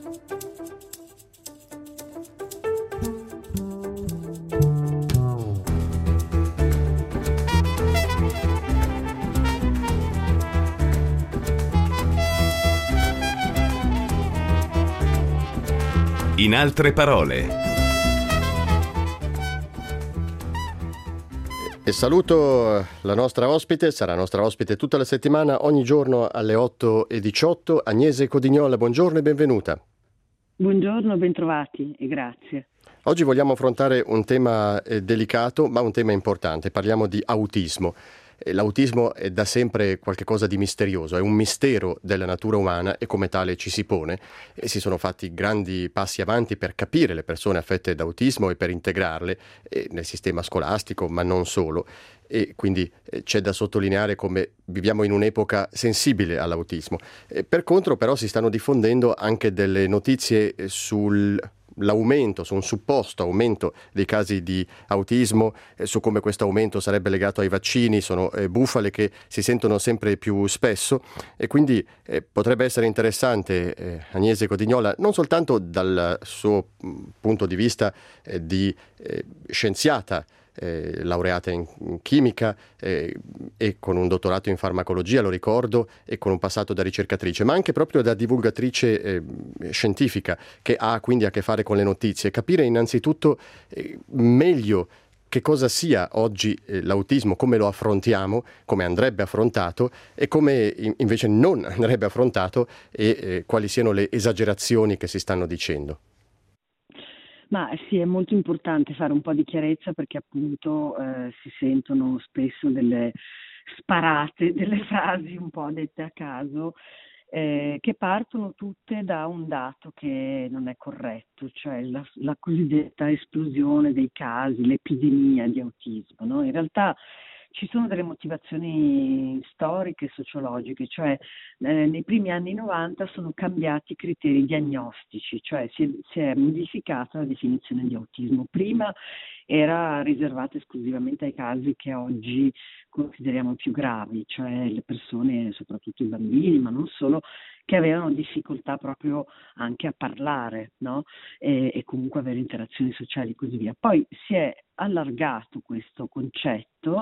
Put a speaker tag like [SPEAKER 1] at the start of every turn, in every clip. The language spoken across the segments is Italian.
[SPEAKER 1] In altre parole.
[SPEAKER 2] E saluto la nostra ospite, sarà nostra ospite tutta la settimana, ogni giorno alle 8:18, Agnese Codignola. Buongiorno e benvenuta.
[SPEAKER 3] Buongiorno, bentrovati e grazie.
[SPEAKER 2] Oggi vogliamo affrontare un tema delicato, ma un tema importante. Parliamo di autismo. L'autismo è da sempre qualcosa di misterioso, è un mistero della natura umana e come tale ci si pone. E si sono fatti grandi passi avanti per capire le persone affette da autismo e per integrarle nel sistema scolastico, ma non solo. E quindi c'è da sottolineare come viviamo in un'epoca sensibile all'autismo. Per contro però si stanno diffondendo anche delle notizie sull'aumento, su un supposto aumento dei casi di autismo, su come questo aumento sarebbe legato ai vaccini. Sono bufale che si sentono sempre più spesso e quindi potrebbe essere interessante, Agnese Codignola, non soltanto dal suo punto di vista di scienziata, laureata in chimica e con un dottorato in farmacologia, lo ricordo, e con un passato da ricercatrice, ma anche proprio da divulgatrice scientifica, che ha quindi a che fare con le notizie. Capire innanzitutto meglio che cosa sia oggi l'autismo, come lo affrontiamo, come andrebbe affrontato e come invece non andrebbe affrontato e quali siano le esagerazioni che si stanno dicendo.
[SPEAKER 3] Ma sì, è molto importante fare un po' di chiarezza perché appunto si sentono spesso delle sparate, delle frasi un po' dette a caso che partono tutte da un dato che non è corretto, cioè la cosiddetta esplosione dei casi, l'epidemia di autismo, no? In realtà ci sono delle motivazioni storiche e sociologiche, cioè nei primi anni 90 sono cambiati i criteri diagnostici, cioè si è modificata la definizione di autismo. Prima era riservata esclusivamente ai casi che oggi consideriamo più gravi, cioè le persone, soprattutto i bambini, ma non solo, che avevano difficoltà proprio anche a parlare, no? E comunque avere interazioni sociali e così via. Poi si è allargato questo concetto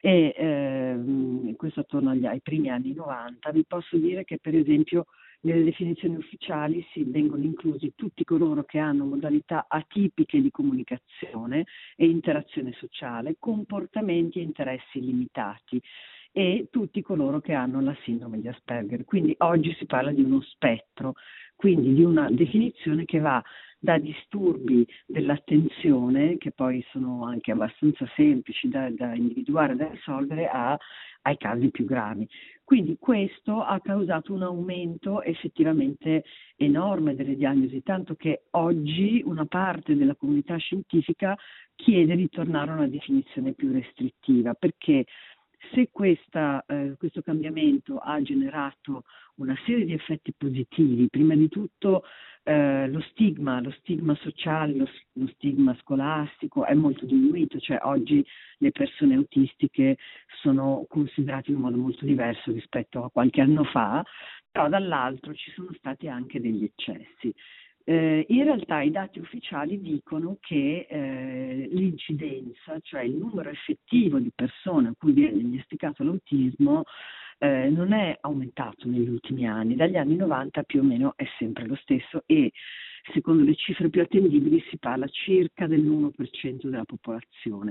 [SPEAKER 3] e questo attorno ai primi anni 90. Vi posso dire che per esempio nelle definizioni ufficiali si vengono inclusi tutti coloro che hanno modalità atipiche di comunicazione e interazione sociale, comportamenti e interessi limitati e tutti coloro che hanno la sindrome di Asperger. Quindi oggi si parla di uno spettro, quindi di una definizione che va da disturbi dell'attenzione, che poi sono anche abbastanza semplici da individuare, da risolvere, ai casi più gravi. Quindi questo ha causato un aumento effettivamente enorme delle diagnosi, tanto che oggi una parte della comunità scientifica chiede di tornare a una definizione più restrittiva, perché se questo cambiamento ha generato una serie di effetti positivi, prima di tutto lo stigma sociale, lo stigma scolastico è molto diminuito, cioè oggi le persone autistiche sono considerate in un modo molto diverso rispetto a qualche anno fa, però dall'altro ci sono stati anche degli eccessi. In realtà i dati ufficiali dicono che l'incidenza, cioè il numero effettivo di persone a cui viene diagnosticato l'autismo, non è aumentato negli ultimi anni. Dagli anni 90 più o meno è sempre lo stesso e secondo le cifre più attendibili si parla circa dell'1% della popolazione.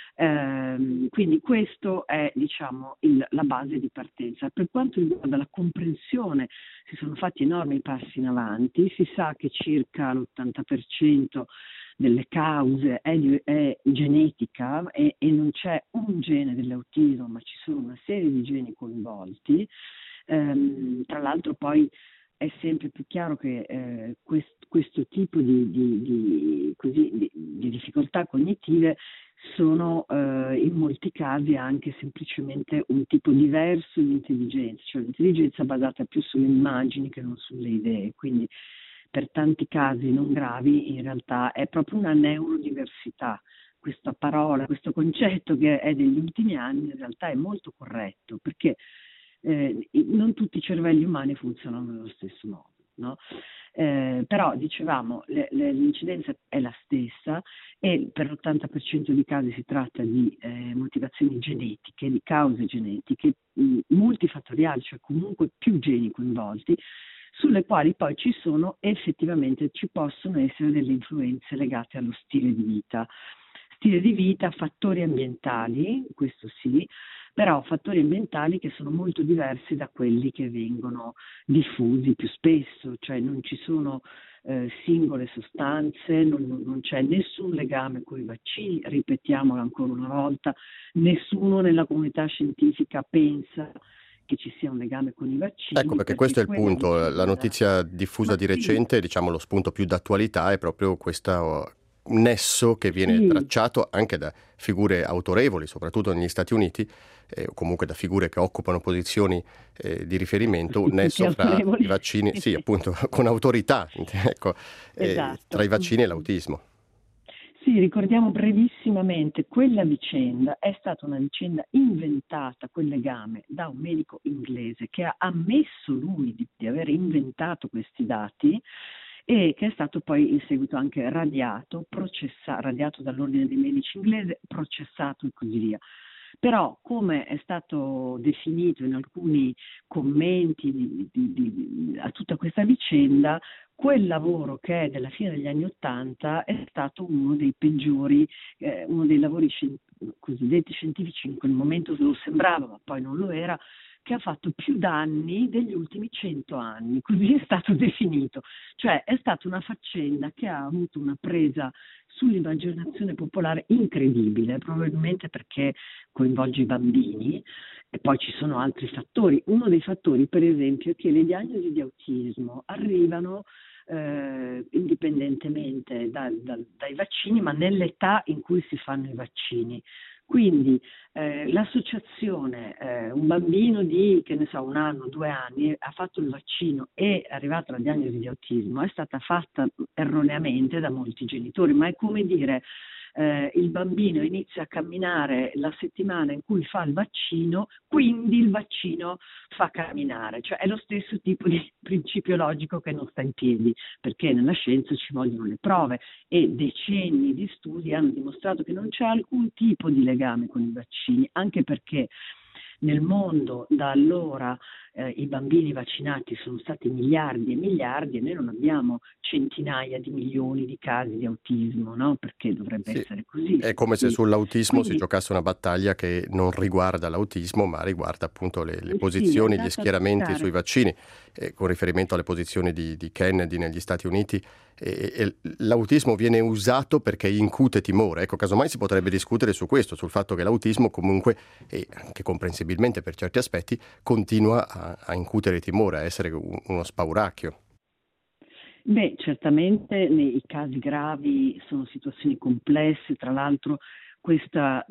[SPEAKER 3] Quindi questo è, diciamo, la base di partenza. Per quanto riguarda la comprensione, si sono fatti enormi passi in avanti, si sa che circa l'80% delle cause è genetica e non c'è un gene dell'autismo, ma ci sono una serie di geni coinvolti. Tra l'altro poi è sempre più chiaro che questo tipo di difficoltà cognitive sono in molti casi anche semplicemente un tipo diverso di intelligenza, cioè l'intelligenza basata più sulle immagini che non sulle idee, quindi per tanti casi non gravi in realtà è proprio una neurodiversità. Questa parola, questo concetto che è degli ultimi anni in realtà è molto corretto, perché non tutti i cervelli umani funzionano nello stesso modo, no? Però dicevamo l'incidenza è la stessa e per l'80% di casi si tratta di motivazioni genetiche, di cause genetiche multifattoriali, cioè comunque più geni coinvolti, sulle quali poi ci possono essere delle influenze legate allo stile di vita. Stile di vita, fattori ambientali, questo sì, però fattori ambientali che sono molto diversi da quelli che vengono diffusi più spesso, cioè non ci sono singole sostanze, non c'è nessun legame con i vaccini, ripetiamolo ancora una volta, nessuno nella comunità scientifica pensa che ci sia un legame con i vaccini.
[SPEAKER 2] Ecco, perché questo è il punto. La notizia diffusa di recente, diciamo lo spunto più d'attualità, è proprio questo nesso che viene tracciato anche da figure autorevoli, soprattutto negli Stati Uniti, o comunque da figure che occupano posizioni di riferimento, un nesso fra i vaccini, sì, appunto, con autorità, ecco,
[SPEAKER 3] esatto.
[SPEAKER 2] Tra i vaccini e l'autismo.
[SPEAKER 3] Sì, ricordiamo brevissimamente, quella vicenda è stata una vicenda inventata, quel legame, da un medico inglese che ha ammesso lui di aver inventato questi dati e che è stato poi in seguito anche radiato dall'Ordine dei Medici inglese, processato e così via. Però, come è stato definito in alcuni commenti a tutta questa vicenda, quel lavoro che è della fine degli anni '80 è stato uno dei peggiori, uno dei lavori cosiddetti scientifici, in quel momento lo sembrava, ma poi non lo era, che ha fatto più danni degli ultimi 100 anni, così è stato definito. Cioè è stata una faccenda che ha avuto una presa sull'immaginazione popolare incredibile, probabilmente perché coinvolge i bambini e poi ci sono altri fattori. Uno dei fattori, per esempio, è che le diagnosi di autismo arrivano indipendentemente dai vaccini, ma nell'età in cui si fanno i vaccini. Quindi l'associazione, un bambino di, che ne so, 1 anno, 2 anni, ha fatto il vaccino e è arrivata la diagnosi di autismo, è stata fatta erroneamente da molti genitori, ma è come dire il bambino inizia a camminare la settimana in cui fa il vaccino, quindi il vaccino fa camminare, cioè è lo stesso tipo di principio logico che non sta in piedi, perché nella scienza ci vogliono le prove e decenni di studi hanno dimostrato che non c'è alcun tipo di legame con i vaccini, anche perché nel mondo da allora i bambini vaccinati sono stati miliardi e miliardi e noi non abbiamo centinaia di milioni di casi di autismo, no? Perché dovrebbe essere così.
[SPEAKER 2] È come se sull'autismo si giocasse una battaglia che non riguarda l'autismo, ma riguarda appunto le posizioni, gli schieramenti sui vaccini, con riferimento alle posizioni di Kennedy negli Stati Uniti. E l'autismo viene usato perché incute timore. Ecco, casomai si potrebbe discutere su questo, sul fatto che l'autismo comunque, e anche comprensibilmente per certi aspetti, continua a incutere timore, a essere uno spauracchio.
[SPEAKER 3] Beh, certamente nei casi gravi sono situazioni complesse, tra l'altro questo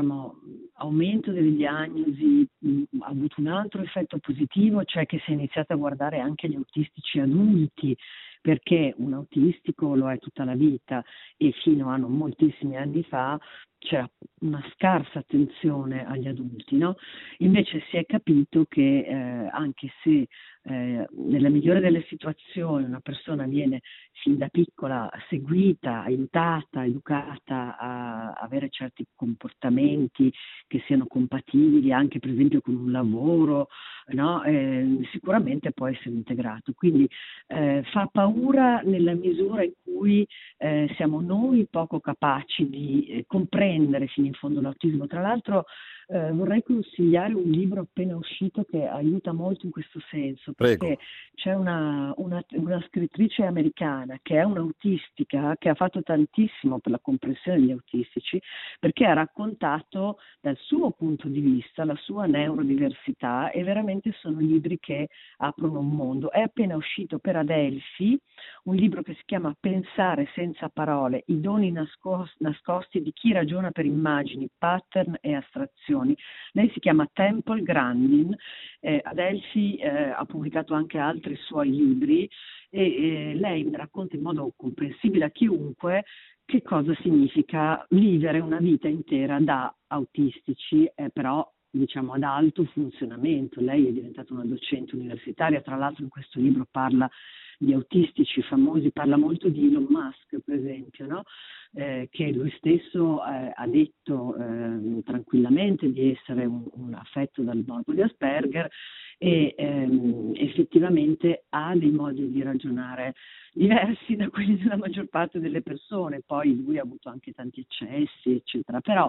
[SPEAKER 3] aumento delle diagnosi ha avuto un altro effetto positivo, cioè che si è iniziato a guardare anche gli autistici adulti, perché un autistico lo è tutta la vita e fino a non moltissimi anni fa c'era una scarsa attenzione agli adulti, no? Invece si è capito che anche se nella migliore delle situazioni una persona viene fin da piccola seguita, aiutata, educata a avere certi comportamenti che siano compatibili anche per esempio con un lavoro, no? Sicuramente può essere integrato. Quindi fa paura nella misura in cui siamo noi poco capaci di comprendere fino in fondo l'autismo. Tra l'altro vorrei consigliare un libro appena uscito che aiuta molto in questo senso, perché
[SPEAKER 2] Prego.
[SPEAKER 3] c'è una scrittrice americana che è un'autistica che ha fatto tantissimo per la comprensione degli autistici, perché ha raccontato dal suo punto di vista la sua neurodiversità e veramente sono libri che aprono un mondo. È appena uscito per Adelphi un libro che si chiama Pensare senza parole, i doni nascosti di chi ragiona per immagini, pattern e astrazioni. Lei si chiama Temple Grandin, Adelphi ha pubblicato anche altri suoi libri e lei racconta in modo comprensibile a chiunque che cosa significa vivere una vita intera da autistici, però diciamo ad alto funzionamento. Lei è diventata una docente universitaria, tra l'altro in questo libro parla di autistici famosi, parla molto di Elon Musk, per esempio, no? Che lui stesso ha detto tranquillamente di essere un affetto dal morbo di Asperger e effettivamente ha dei modi di ragionare diversi da quelli della maggior parte delle persone. Poi lui ha avuto anche tanti eccessi, eccetera, però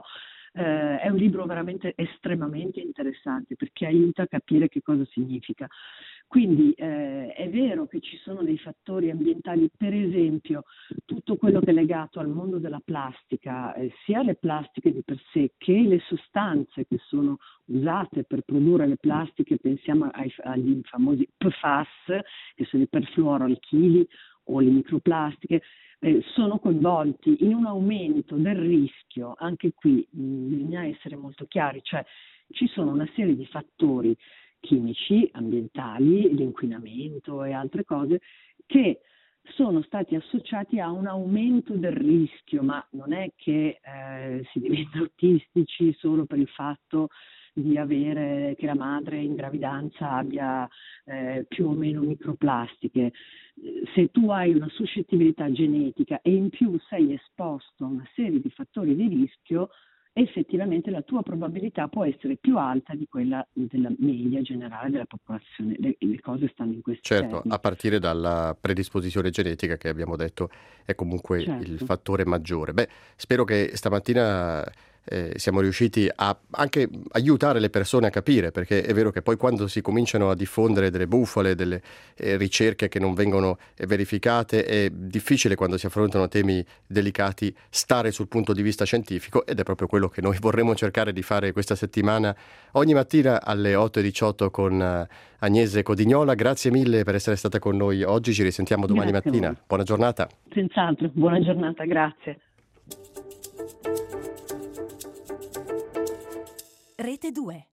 [SPEAKER 3] è un libro veramente estremamente interessante perché aiuta a capire che cosa significa. Quindi è vero che ci sono dei fattori ambientali, per esempio tutto quello che è legato al mondo della plastica, sia le plastiche di per sé che le sostanze che sono usate per produrre le plastiche, pensiamo agli famosi PFAS, che sono i perfluoroalchili o le microplastiche, sono coinvolti in un aumento del rischio. Anche qui bisogna essere molto chiari, cioè ci sono una serie di fattori chimici, ambientali, l'inquinamento e altre cose che sono stati associati a un aumento del rischio, ma non è che si diventa autistici solo per il fatto di avere, che la madre in gravidanza abbia più o meno microplastiche. Se tu hai una suscettibilità genetica e in più sei esposto a una serie di fattori di rischio, effettivamente la tua probabilità può essere più alta di quella della media generale della popolazione. Le cose stanno in questi
[SPEAKER 2] Certo,
[SPEAKER 3] termini.
[SPEAKER 2] a partire dalla predisposizione genetica che abbiamo detto è comunque il
[SPEAKER 3] Certo.
[SPEAKER 2] fattore maggiore. Beh, spero che stamattina siamo riusciti a anche aiutare le persone a capire, perché è vero che poi quando si cominciano a diffondere delle bufale, delle ricerche che non vengono verificate, è difficile quando si affrontano temi delicati stare sul punto di vista scientifico, ed è proprio quello che noi vorremmo cercare di fare questa settimana ogni mattina alle 8:18 con Agnese Codignola. Grazie mille per essere stata con noi oggi, ci risentiamo domani
[SPEAKER 3] Grazie a
[SPEAKER 2] mattina.
[SPEAKER 3] voi.
[SPEAKER 2] Buona giornata.
[SPEAKER 3] Senz'altro, buona giornata, grazie.
[SPEAKER 4] Rete 2.